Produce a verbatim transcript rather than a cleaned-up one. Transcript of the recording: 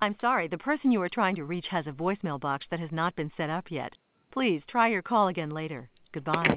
I'm sorry, the person you are trying to reach has a voicemail box that has not been set up yet. Please try your call again later. Goodbye.